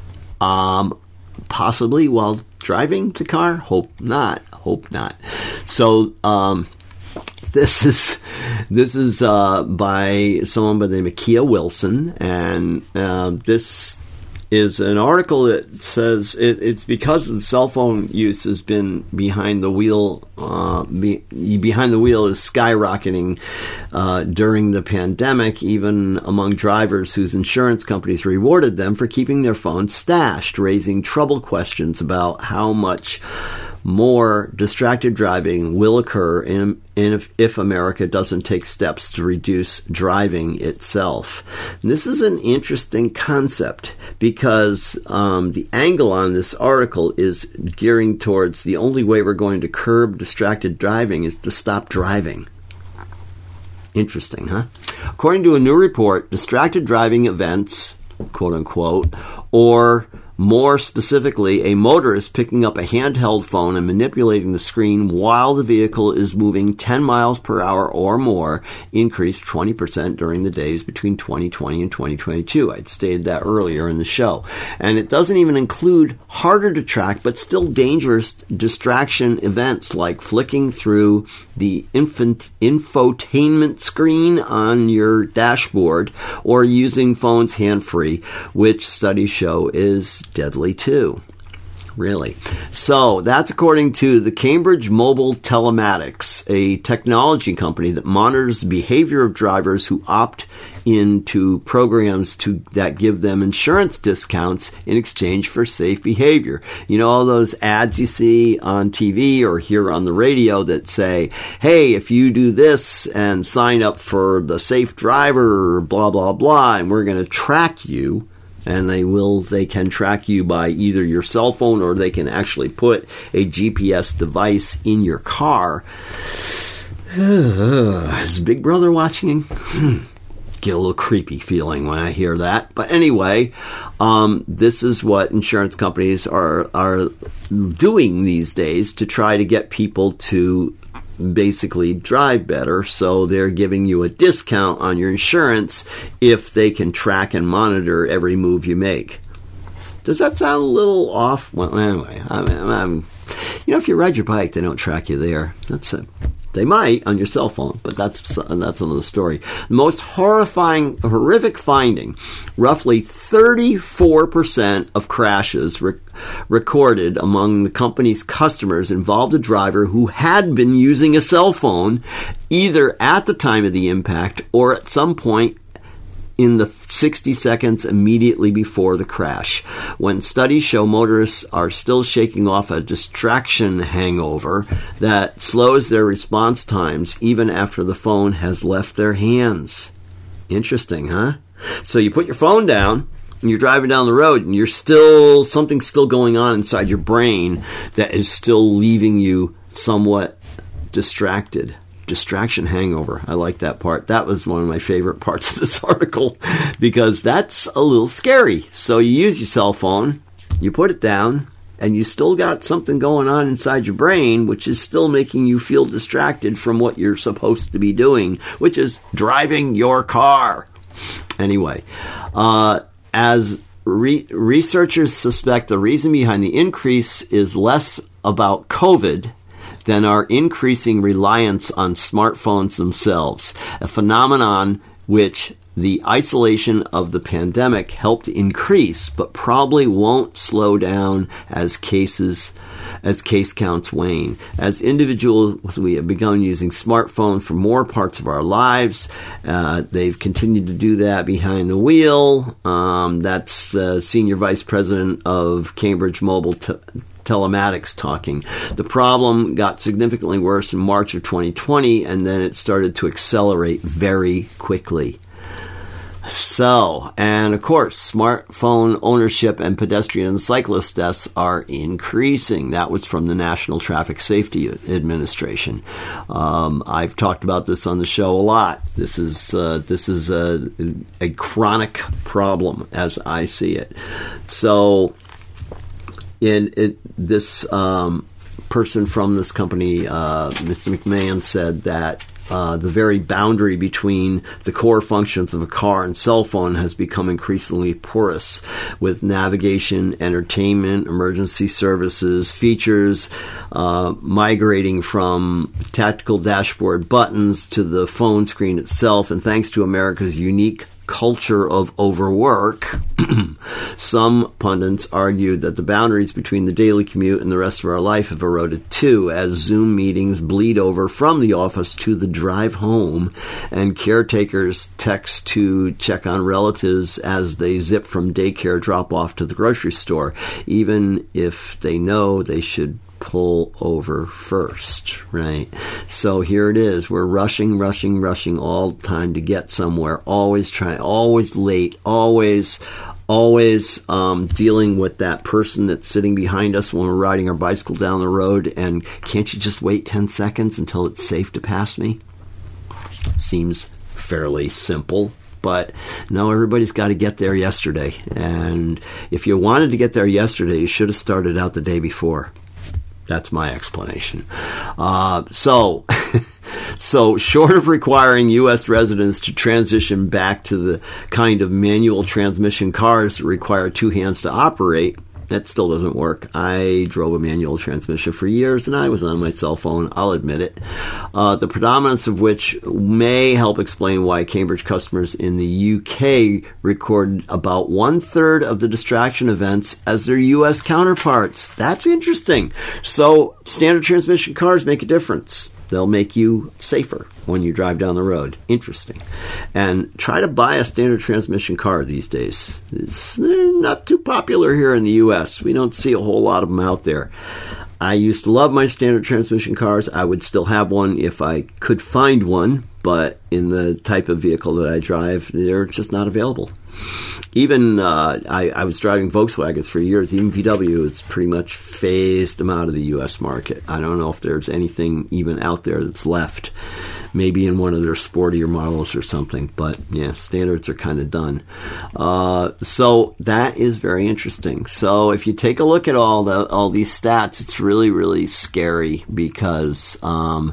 Speaker 2: Um, possibly while driving the car? Hope not. Hope not. So, um... This is this is uh, by someone by the name of Kia Wilson, and uh, this is an article that says it, it's because the cell phone use has been behind the wheel. Uh, be, behind the wheel is skyrocketing uh, during the pandemic, even among drivers whose insurance companies rewarded them for keeping their phones stashed, raising trouble questions about how much more distracted driving will occur in, in if, if America doesn't take steps to reduce driving itself. And this is an interesting concept because um, the angle on this article is gearing towards the only way we're going to curb distracted driving is to stop driving. Interesting, huh? According to a new report, distracted driving events, quote unquote, or more specifically, a motorist picking up a handheld phone and manipulating the screen while the vehicle is moving ten miles per hour or more increased twenty percent during the days between twenty twenty and twenty twenty-two. I'd stated that earlier in the show. And it doesn't even include harder to track but still dangerous distraction events like flicking through the infant infotainment screen on your dashboard or using phones hand-free, which studies show is deadly too. Really. So that's according to the Cambridge Mobile Telematics, a technology company that monitors the behavior of drivers who opt into programs to that give them insurance discounts in exchange for safe behavior. You know all those ads you see on T V or hear on the radio that say, hey, if you do this and sign up for the safe driver, blah, blah, blah, and we're going to track you. And they will, they can track you by either your cell phone or they can actually put a G P S device in your car. Is Big Brother watching? Get a little creepy feeling when I hear that. But anyway, um, this is what insurance companies are are doing these days to try to get people to basically drive better, so they're giving you a discount on your insurance if they can track and monitor every move you make. Does that sound a little off? Well, anyway, I mean, I'm, you know, if you ride your bike, they don't track you there. That's it. They might on your cell phone, but that's that's another story. The most horrifying, horrific finding, roughly thirty-four percent of crashes re- recorded among the company's customers involved a driver who had been using a cell phone either at the time of the impact or at some point in the sixty seconds immediately before the crash. When studies show motorists are still shaking off a distraction hangover that slows their response times even after the phone has left their hands. Interesting, huh? So you put your phone down and you're driving down the road and you're still, something's still going on inside your brain that is still leaving you somewhat distracted. Distraction hangover. I like that part. That was one of my favorite parts of this article because that's a little scary. So you use your cell phone, you put it down, and you still got something going on inside your brain which is still making you feel distracted from what you're supposed to be doing, which is driving your car. Anyway, uh, as re- researchers suspect the reason behind the increase is less about COVID than our increasing reliance on smartphones themselves, a phenomenon which the isolation of the pandemic helped increase, but probably won't slow down as cases, as case counts wane. As individuals, we have begun using smartphones for more parts of our lives. Uh, they've continued to do that behind the wheel. Um, that's the Senior Vice President of Cambridge Mobile T- Telematics talking. The problem got significantly worse in March of twenty twenty, and then it started to accelerate very quickly. So, and of course, smartphone ownership and pedestrian and cyclist deaths are increasing. That was from the National Traffic Safety Administration. Um, I've talked about this on the show a lot. This is uh, this is a, a chronic problem as I see it. So, in it, this um, person from this company, uh, Mister McMahon, said that Uh, the very boundary between the core functions of a car and cell phone has become increasingly porous, with navigation, entertainment, emergency services, features uh, migrating from tactical dashboard buttons to the phone screen itself. And thanks to America's unique culture of overwork, some pundits argued that the boundaries between the daily commute and the rest of our life have eroded too, as Zoom meetings bleed over from the office to the drive home, and caretakers text to check on relatives as they zip from daycare drop-off to the grocery store, even if they know they should pull over first, right? So here it is. We're rushing, rushing, rushing all the time to get somewhere, always trying, always late, always, always um, dealing with that person that's sitting behind us when we're riding our bicycle down the road, and can't you just wait ten seconds until it's safe to pass me? Seems fairly simple. But no, everybody's got to get there yesterday. And if you wanted to get there yesterday, you should have started out the day before. That's my explanation. Uh, so, so short of requiring U S residents to transition back to the kind of manual transmission cars that require two hands to operate, that still doesn't work. I drove a manual transmission for years, and I was on my cell phone, I'll admit it. Uh, the predominance of which may help explain why Cambridge customers in the U K record about one-third of the distraction events as their U S counterparts. That's interesting. So standard transmission cars make a difference. They'll make you safer when you drive down the road. Interesting. And try to buy a standard transmission car these days. It's not too popular here in the U S. We don't see a whole lot of them out there. I used to love my standard transmission cars. I would still have one if I could find one, but in the type of vehicle that I drive, they're just not available. Even, uh, I, I was driving Volkswagens for years. Even V W has pretty much phased them out of the U S market. I don't know if there's anything even out there that's left. Maybe in one of their sportier models or something. But, yeah, standards are kind of done. Uh, so that is very interesting. So if you take a look at all the all these stats, it's really, really scary because Um,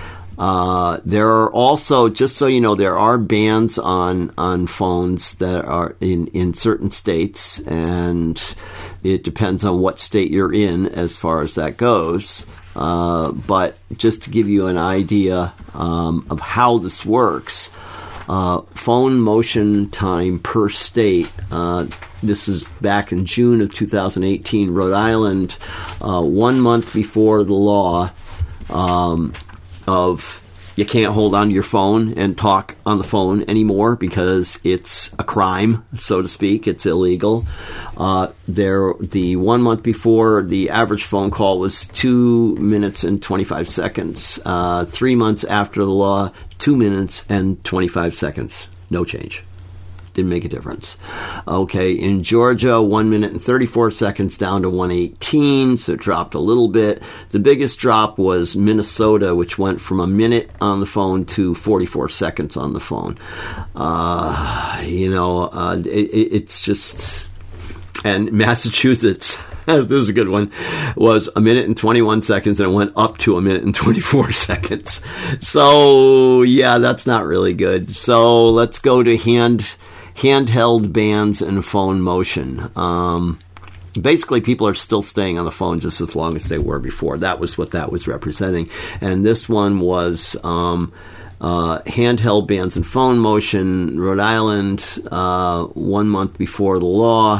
Speaker 2: Uh, there are also, just so you know, there are bans on, on phones that are in, in certain states, and it depends on what state you're in as far as that goes. Uh, but just to give you an idea um, of how this works, uh, phone motion time per state, uh, this is back in June of two thousand eighteen, Rhode Island, uh, one month before the law, um, of you can't hold onto your phone and talk on the phone anymore because it's a crime, so to speak. It's illegal. Uh, there, the one month before, the average phone call was two minutes and twenty-five seconds. Uh, three months after the law, two minutes and twenty-five seconds. No change. Didn't make a difference. Okay, in Georgia, one minute and thirty-four seconds down to one eighteen, so it dropped a little bit. The biggest drop was Minnesota, which went from a minute on the phone to forty-four seconds on the phone. Uh, you know, uh, it, it's just... And Massachusetts, this is a good one, was a minute and twenty-one seconds, and it went up to a minute and twenty-four seconds. So, yeah, that's not really good. So let's go to hand... handheld bans and phone motion. Um, basically people are still staying on the phone just as long as they were before. That was what that was representing. And this one was um, uh, handheld bans and phone motion, Rhode Island, uh, one month before the law,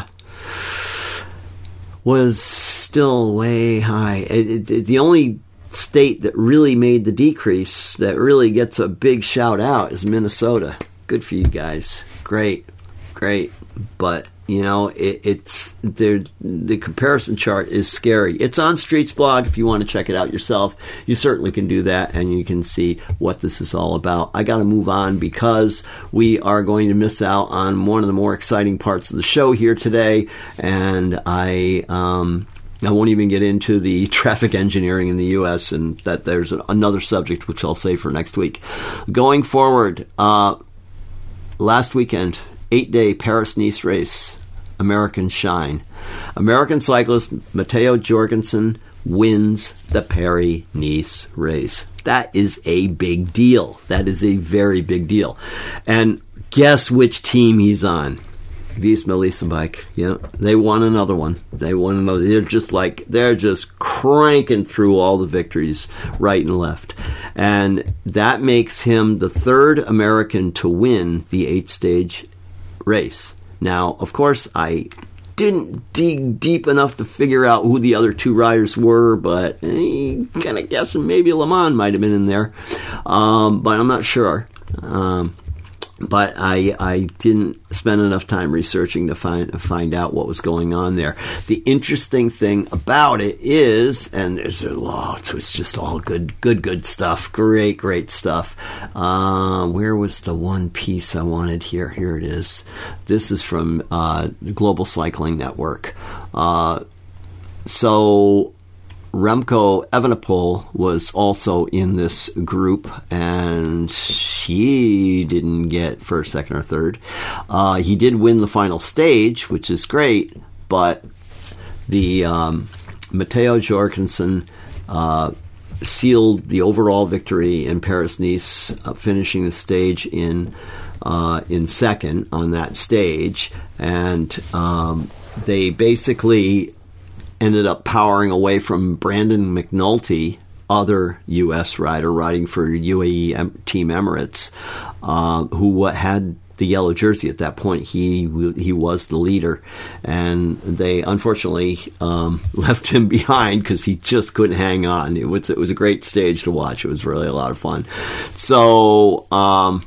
Speaker 2: was still way high. It, it, the only state that really made the decrease, that really gets a big shout out, is Minnesota. Good for you guys. Great, great. But, you know, it, it's the comparison chart is scary. It's on Streets Blog if you want to check it out yourself. You certainly can do that, and you can see what this is all about. I got to move on because we are going to miss out on one of the more exciting parts of the show here today, and I... Um, I won't even get into the traffic engineering in the U S, and that there's another subject which I'll save for next week. Going forward, uh, last weekend, eight-day Paris-Nice race, American shine. American cyclist Matteo Jorgensen wins the Paris-Nice race. That is a big deal. That is a very big deal. And guess which team he's on? Visma Leasebike. You know, they won another one. They won another. They're just like, they're just cranking through all the victories right and left. And that makes him the third American to win the eight-stage race. Now, of course, I didn't dig deep enough to figure out who the other two riders were, but eh, kind of guessing maybe Le Mans might have been in there. Um, but I'm not sure. Um But I I didn't spend enough time researching to find to find out what was going on there. The interesting thing about it is, and there's a lot, it's just all good, good, good stuff. Great, great stuff. Uh, where was the one piece I wanted here? Here it is. This is from uh, the Global Cycling Network. Uh, so... Remco Evenepoel was also in this group, and he didn't get first, second, or third. Uh, he did win the final stage, which is great, but the um, Matteo Jorgensen uh, sealed the overall victory in Paris-Nice, uh, finishing the stage in uh, in second on that stage, and um, they basically ended up powering away from Brandon McNulty, other U S rider riding for U A E Team Emirates, uh, who had the yellow jersey at that point. He he was the leader, and they unfortunately um, left him behind because he just couldn't hang on. It was it was a great stage to watch. It was really a lot of fun. So um,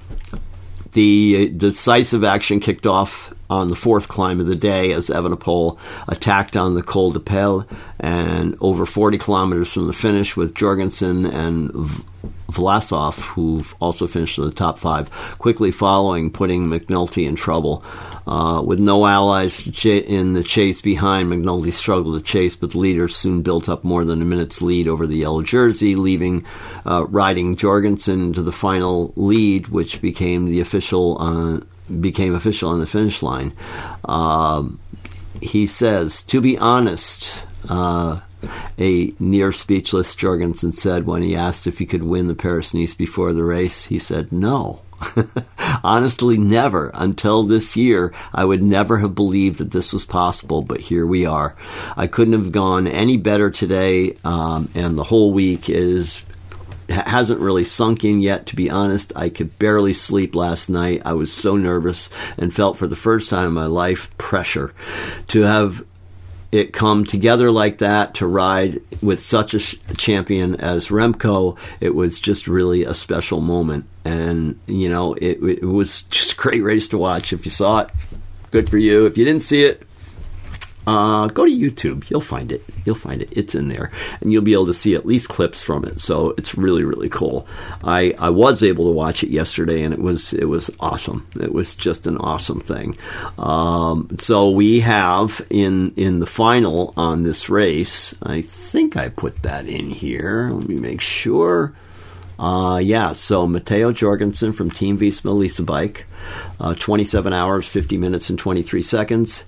Speaker 2: the decisive action kicked off on the fourth climb of the day as Evenepoel attacked on the Col de Pelle, and over forty kilometers from the finish, with Jorgensen and v- Vlasov, who also finished in the top five, quickly following, putting McNulty in trouble. Uh, with no allies in the chase behind, McNulty struggled to chase, but the leaders soon built up more than a minute's lead over the yellow jersey, leaving uh, riding Jorgensen to the final lead, which became the official on. became official on the finish line. Um, he says, to be honest, uh, a near speechless Jorgensen said when he asked if he could win the Paris-Nice before the race. He said, no. Honestly, never. Until this year, I would never have believed that this was possible, but here we are. I couldn't have gone any better today, um, and the whole week is hasn't really sunk in yet, to be honest. I could barely sleep last night. I was so nervous and felt for the first time in my life pressure to have it come together like that, to ride with such a sh- champion as Remco. It was just really a special moment, and you know, it, it was just a great race to watch. If you saw it, good for you. If you didn't see it, Uh, go to YouTube. You'll find it. You'll find it. It's in there. And you'll be able to see at least clips from it. So it's really, really cool. I, I was able to watch it yesterday, and it was it was awesome. It was just an awesome thing. Um, so we have in, in the final on this race, I think I put that in here. Let me make sure. Uh, yeah, so Matteo Jorgensen from Team Visma Leasebike, uh, twenty-seven hours, fifty minutes, and twenty-three seconds.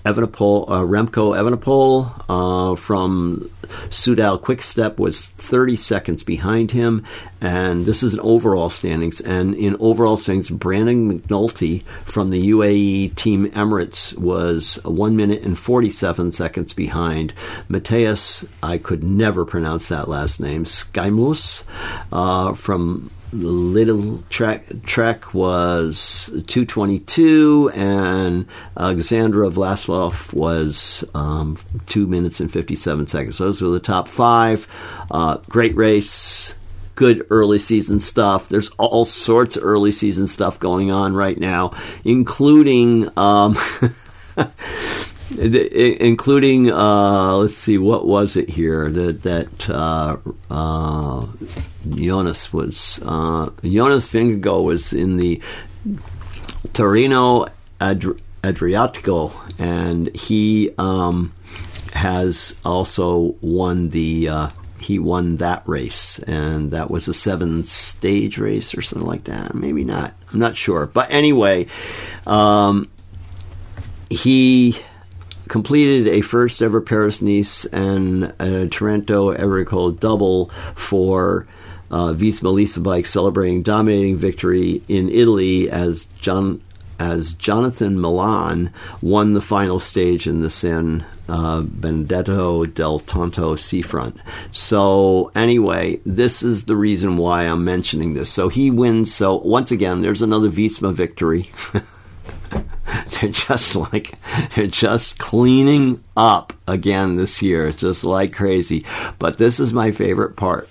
Speaker 2: Evenepoel, uh, Remco Evenepoel uh, from Soudal Quick-Step was thirty seconds behind him, and this is an overall standings. And in overall standings, Brandon McNulty from the U A E Team Emirates was one minute and forty-seven seconds behind. Matthias, I could never pronounce that last name, Skymus uh, from Little Trek Trek was two twenty-two, and Alexandra Vlasov was um, two minutes and fifty-seven seconds. Those were the top five. Uh, great race. Good early season stuff. There's all sorts of early season stuff going on right now, including um, including uh, let's see, what was it here that that uh, uh, Jonas was uh, Jonas Vingegaard was in the Torino Adri- Adriatico, and he um, has also won the. Uh, He won that race, and that was a seven-stage race or something like that. Maybe not. I'm not sure. But anyway, um, he completed a first-ever Paris-Nice and a Trento-Evericole double for uh, Visma Lease Bike, celebrating dominating victory in Italy as John as Jonathan Milan won the final stage in the San uh, Benedetto del Tonto seafront. So anyway, this is the reason why I'm mentioning this. So he wins. So once again, there's another Visma victory. They're just like, they're just cleaning up again this year. It's just like crazy. But this is my favorite part.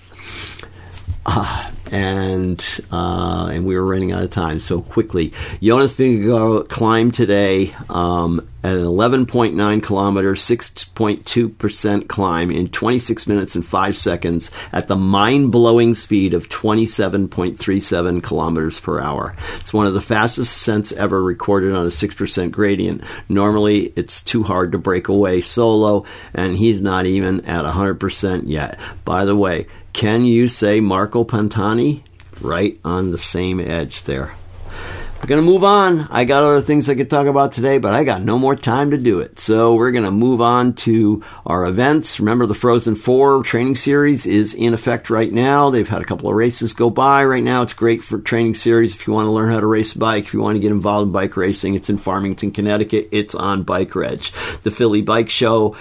Speaker 2: Uh, and uh, and we were running out of time, so quickly. Jonas Vingegaard climbed today um, at an eleven point nine kilometer, six point two percent climb in twenty-six minutes and five seconds at the mind-blowing speed of twenty-seven point three seven kilometers per hour. It's one of the fastest ascents ever recorded on a six percent gradient. Normally, it's too hard to break away solo, and he's not even at one hundred percent yet. By the way, can you say Marco Pantani? Right on the same edge there. We're going to move on. I got other things I could talk about today, but I got no more time to do it. So we're going to move on to our events. Remember, the Frozen Four training series is in effect right now. They've had a couple of races go by right now. It's great for training series if you want to learn how to race a bike, if you want to get involved in bike racing. It's in Farmington, Connecticut. It's on Bike Reg. The Philly Bike Show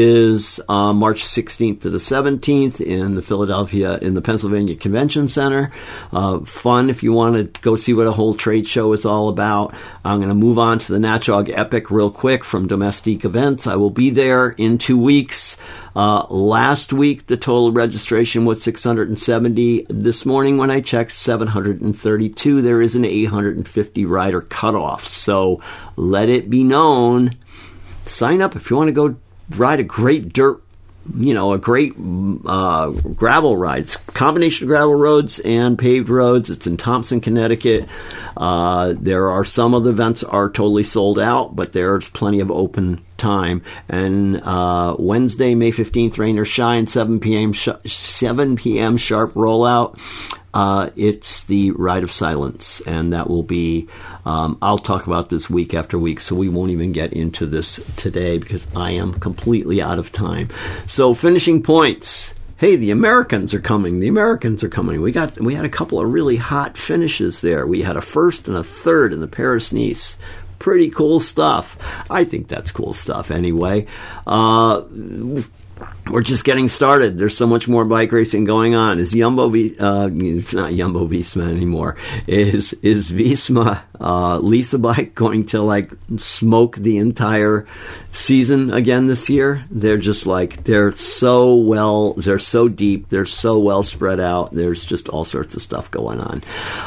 Speaker 2: is uh, March sixteenth to the seventeenth in the Philadelphia, in the Pennsylvania Convention Center. Uh, fun if you want to go see what a whole trade show is all about. I'm going to move on to the Natchog Epic real quick from Domestique Events. I will be there in two weeks. Uh, last week, the total registration was six hundred seventy. This morning, when I checked, seven hundred thirty-two. There is an eight hundred fifty rider cutoff. So let it be known. Sign up if you want to go ride a great dirt, you know, a great uh, gravel ride. It's a combination of gravel roads and paved roads. It's in Thompson, Connecticut. Uh, there are some of the events are totally sold out, but there's plenty of open time. And uh, Wednesday, May fifteenth, rain or shine, seven p.m. Sh- seven p.m. sharp rollout. Uh, it's the Ride of Silence, and that will be, um, I'll talk about this week after week, so we won't even get into this today because I am completely out of time. So, finishing points. Hey, the Americans are coming. The Americans are coming. We got, we had a couple of really hot finishes there. We had a first and a third in the Paris-Nice. Pretty cool stuff. I think that's cool stuff anyway. Uh... We're just getting started. There's so much more bike racing going on. Is Jumbo, uh, it's not Jumbo Visma anymore. Is is Visma uh, Lease Bike going to like smoke the entire season again this year? They're just like, they're so well, they're so deep, they're so well spread out. There's just all sorts of stuff going on.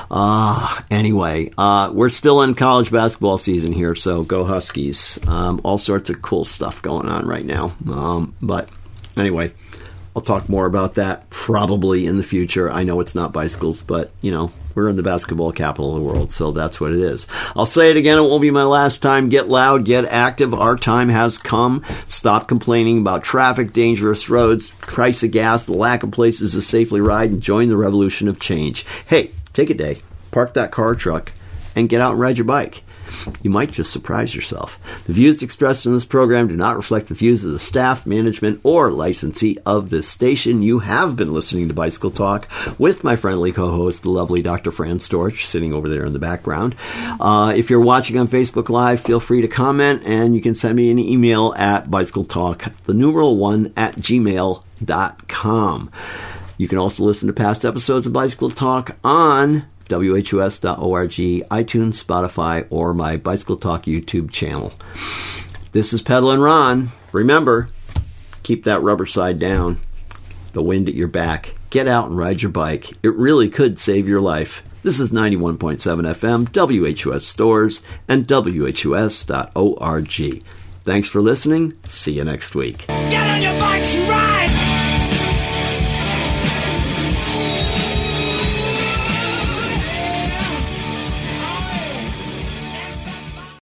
Speaker 2: Uh, anyway, uh, we're still in college basketball season here, so go Huskies. Um, all sorts of cool stuff going on right now. Um, but Anyway, I'll talk more about that probably in the future. I know it's not bicycles, but, you know, we're in the basketball capital of the world, so that's what it is. I'll say it again. It won't be my last time. Get loud, get active. Our time has come. Stop complaining about traffic, dangerous roads, price of gas, the lack of places to safely ride, and join the revolution of change. Hey, take a day. Park that car or truck. and get out and ride your bike. You might just surprise yourself. The views expressed in this program do not reflect the views of the staff, management, or licensee of this station. You have been listening to Bicycle Talk with my friendly co-host, the lovely Doctor Fran Storch, sitting over there in the background. Uh, if you're watching on Facebook Live, feel free to comment, and you can send me an email at bicycletalk, the numeral one, at gmail dot com. You can also listen to past episodes of Bicycle Talk on W H U S dot org, iTunes, Spotify, or my Bicycle Talk YouTube channel. This is Pedalin' Ron. Remember, keep that rubber side down, the wind at your back. Get out and ride your bike. It really could save your life. This is ninety-one point seven F M, W H U S Stores, and W H U S dot org. Thanks for listening. See you next week.
Speaker 1: Get on your bikes and ride!